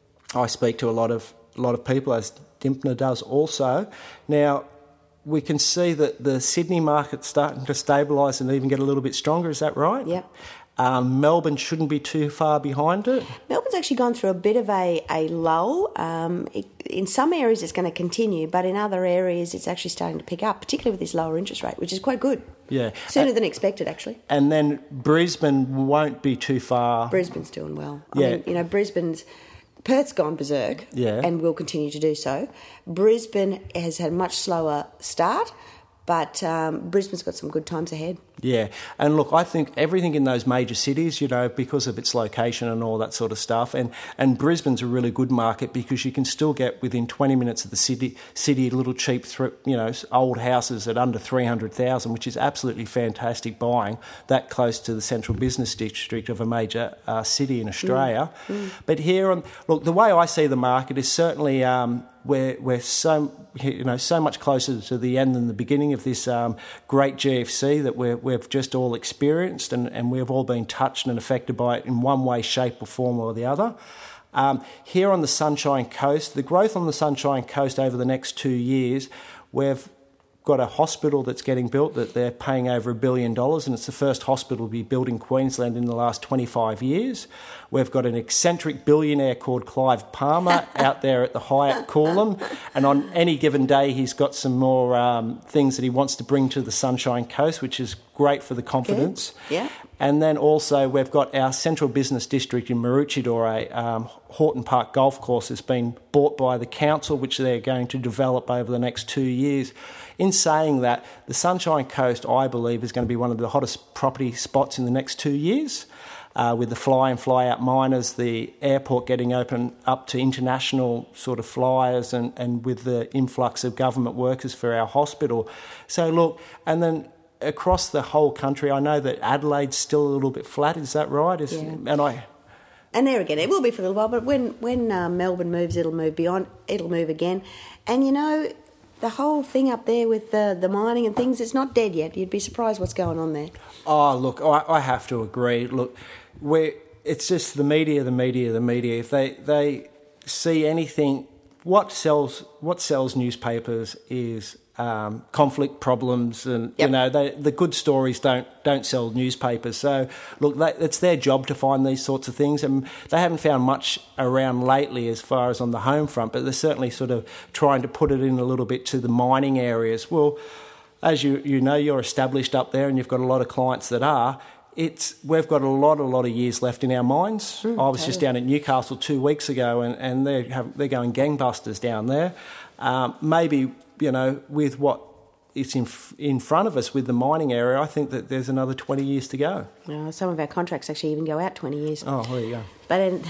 I speak to a lot of a lot of people, as Dimphna does also. Now, we can see that the Sydney market's starting to stabilise and even get a little bit stronger. Is that right? Yep. Um, Melbourne shouldn't be too far behind it. Melbourne's actually gone through a bit of a, a lull. Um, it, in some areas it's going to continue, but in other areas it's actually starting to pick up, particularly with this lower interest rate, which is quite good. Yeah. Sooner Uh, than expected, actually. And then Brisbane won't be too far. Brisbane's doing well. I Yeah. mean, you know, Brisbane's... Perth's gone berserk Yeah. and will continue to do so. Brisbane has had a much slower start, but um, Brisbane's got some good times ahead. Yeah, and look, I think everything in those major cities, you know, because of its location and all that sort of stuff, and, and Brisbane's a really good market because you can still get within twenty minutes of the city, city little cheap, th- you know, old houses at under three hundred thousand, which is absolutely fantastic buying that close to the central business district of a major uh, city in Australia. Mm. Mm. But here, on look, the way I see the market is certainly um, we're we're so you know so much closer to the end than the beginning of this um, great G F C that we're we've just all experienced, and, and we've all been touched and affected by it in one way, shape or form or the other. Um, here on the Sunshine Coast, the growth on the Sunshine Coast over the next two years, we've got a hospital that's getting built that they're paying over a billion dollars, and it's the first hospital to be built in Queensland in the last twenty-five years. We've got an eccentric billionaire called Clive Palmer out there at the Hyatt Coolum, and on any given day he's got some more um, things that he wants to bring to the Sunshine Coast, which is great for the confidence. Good. Yeah. And then also we've got our central business district in Maroochydore, um, Horton Park Golf Course has been bought by the council, which they're going to develop over the next two years. In saying that, the Sunshine Coast, I believe, is going to be one of the hottest property spots in the next two years. Uh, with the fly and fly out miners, the airport getting open up to international sort of flyers, and, and with the influx of government workers for our hospital. So look, and then across the whole country, I know that Adelaide's still a little bit flat, is that right? Is, Yeah. And I... And there again, it will be for a little while, but when, when uh, Melbourne moves, it'll move beyond, it'll move again. And you know, the whole thing up there with the, the mining and things, it's not dead yet. You'd be surprised what's going on there. Oh, look, I, I have to agree. Look, we're, it's just the media, the media, the media. If they, they see anything, what sells what sells newspapers is um, conflict problems, and Yep. you know they, the good stories don't don't sell newspapers. So look, they, it's their job to find these sorts of things, and they haven't found much around lately as far as on the home front. But they're certainly sort of trying to put it in a little bit to the mining areas. Well, as you you know, you're established up there, and you've got a lot of clients that are. It's we've got a lot, a lot of years left in our mines. Mm, I was totally. just down at Newcastle two weeks ago, and, and they have, they're going gangbusters down there. Um, maybe you know with what is in in front of us with the mining area, I think that there's another twenty years to go. Uh, some of our contracts actually even go out twenty years. Oh, there you go. But in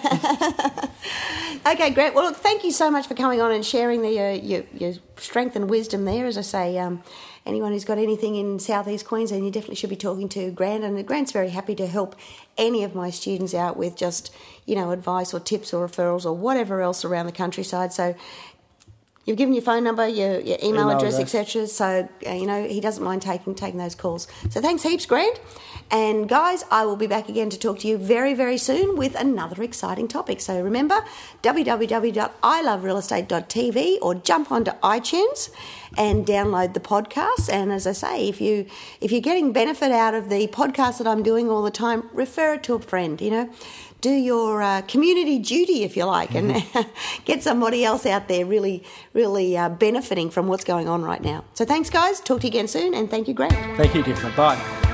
okay, Grant. Well, look, thank you so much for coming on and sharing the, uh, your, your strength and wisdom there. As I say, um, anyone who's got anything in southeast Queensland, you definitely should be talking to Grant. And Grant's very happy to help any of my students out with just, you know, advice or tips or referrals or whatever else around the countryside. So you've given your phone number, your, your email, Email address, address. et cetera. So, uh, you know, he doesn't mind taking taking those calls. So thanks heaps, Grant. And, guys, I will be back again to talk to you very, very soon with another exciting topic. So remember, w w w dot i love real estate dot t v, or jump onto iTunes and download the podcast. And as I say, if, you, if you're getting benefit out of the podcast that I'm doing all the time, refer it to a friend, you know. do your uh, community duty, if you like, and get somebody else out there really, really uh, benefiting from what's going on right now. So thanks, guys. Talk to you again soon, and thank you, Grant. Thank you, Tiffany. Bye.